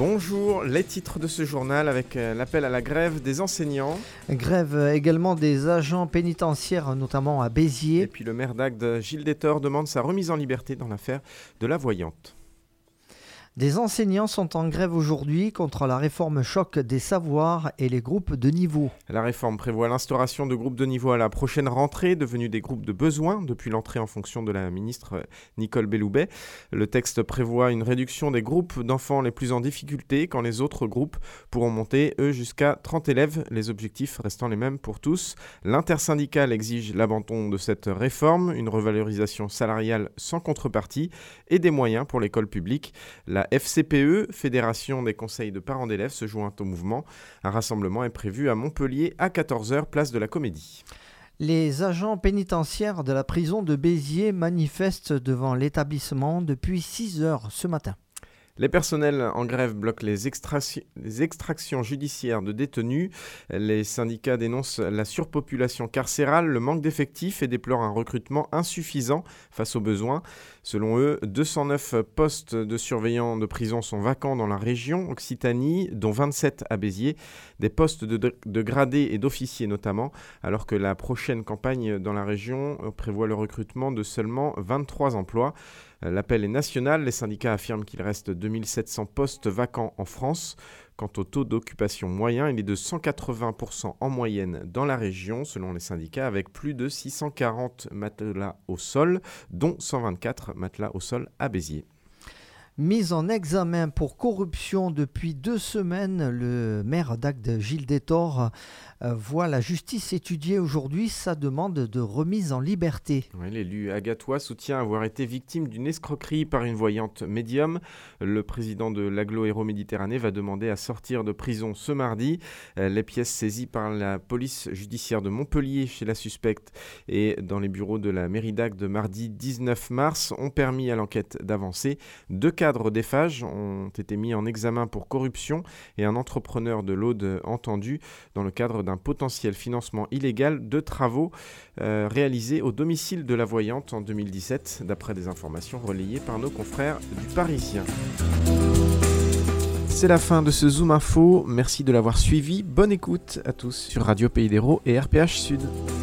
Bonjour, les titres de ce journal avec l'appel à la grève des enseignants. Grève également des agents pénitentiaires, notamment à Béziers. Et puis le maire d'Agde, Gilles Détor, demande sa remise en liberté dans l'affaire de la voyante. Des enseignants sont en grève aujourd'hui contre la réforme choc des savoirs et les groupes de niveau. La réforme prévoit l'instauration de groupes de niveau à la prochaine rentrée, devenus des groupes de besoin depuis l'entrée en fonction de la ministre Nicole Belloubet. Le texte prévoit une réduction des groupes d'enfants les plus en difficulté quand les autres groupes pourront monter, eux, jusqu'à 30 élèves, les objectifs restant les mêmes pour tous. L'intersyndicale exige l'abandon de cette réforme, une revalorisation salariale sans contrepartie et des moyens pour l'école publique. La FCPE, Fédération des conseils de parents d'élèves, se joint au mouvement. Un rassemblement est prévu à Montpellier à 14h, place de la Comédie. Les agents pénitentiaires de la prison de Béziers manifestent devant l'établissement depuis 6 heures ce matin. Les personnels en grève bloquent les extractions judiciaires de détenus. Les syndicats dénoncent la surpopulation carcérale, le manque d'effectifs et déplorent un recrutement insuffisant face aux besoins. Selon eux, 209 postes de surveillants de prison sont vacants dans la région Occitanie, dont 27 à Béziers. Des postes de gradés et d'officiers notamment, alors que la prochaine campagne dans la région prévoit le recrutement de seulement 23 emplois. L'appel est national, les syndicats affirment qu'il reste 2700 postes vacants en France. Quant au taux d'occupation moyen, il est de 180% en moyenne dans la région, selon les syndicats, avec plus de 640 matelas au sol, dont 124 matelas au sol à Béziers. Mis en examen pour corruption depuis 2 semaines, le maire d'Agde, Gilles Détor, voit la justice étudier aujourd'hui sa demande de remise en liberté. Oui, l'élu agatois soutient avoir été victime d'une escroquerie par une voyante médium. Le président de l'Aglo-Hérault-Méditerranée va demander à sortir de prison ce mardi. Les pièces saisies par la police judiciaire de Montpellier chez la suspecte et dans les bureaux de la mairie d'Agde mardi 19 mars ont permis à l'enquête d'avancer. 2 cadres d'Eiffage ont été mis en examen pour corruption et un entrepreneur de l'Aude entendu dans le cadre d'un potentiel financement illégal de travaux réalisés au domicile de la voyante en 2017, d'après des informations relayées par nos confrères du Parisien. C'est la fin de ce Zoom Info. Merci de l'avoir suivi. Bonne écoute à tous sur Radio Pays d'Hérault et RPH Sud.